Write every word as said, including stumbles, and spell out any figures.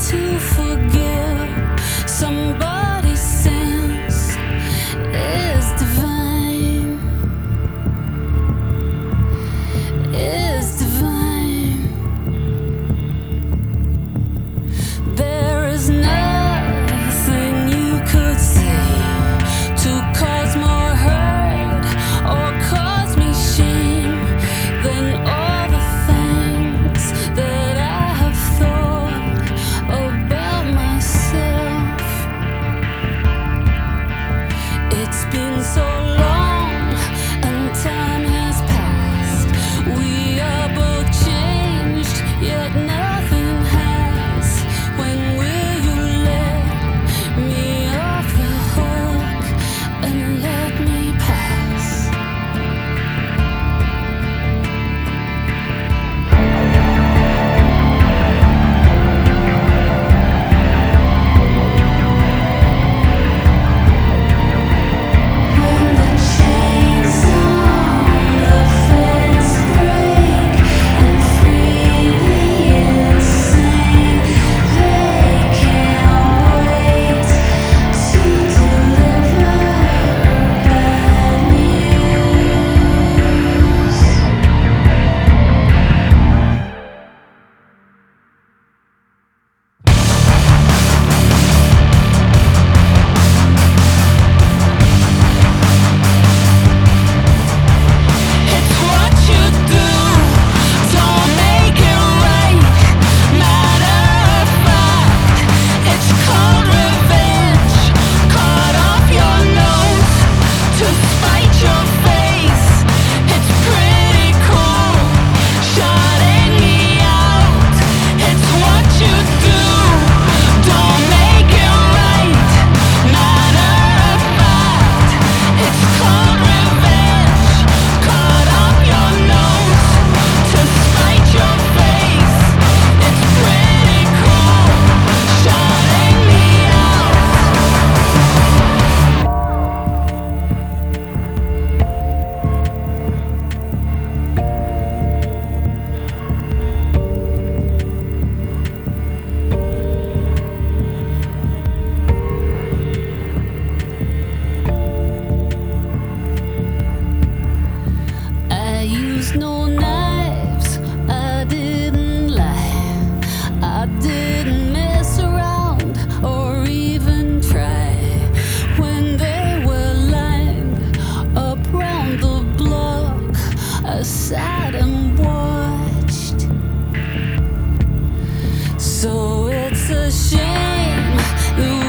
to forgive somebody's sins is divine, is divine. There is nothing you could say to cause more hurt or cause me shame than all the things that I have thought about myself. It's been so long and time has passed. We are both changed, yet nothing has. When will you let me off the hook and let me pass? When the chains on the fence break and free the insane, they can't wait to deliver bad It's what you do, don't make it right. Matter of fact, it's called revenge. Cut off your nose to spite your face. It's pretty cool, shutting me out. It's what you do, don't make it right. Matter of fact, it's called revenge. Cut off your nose to spite your face. It's pretty cool, shutting me out. I used no knives, I didn't lie, I didn't mess around or even try. When they were lined up round the block, I sat and watched. So it's a shame that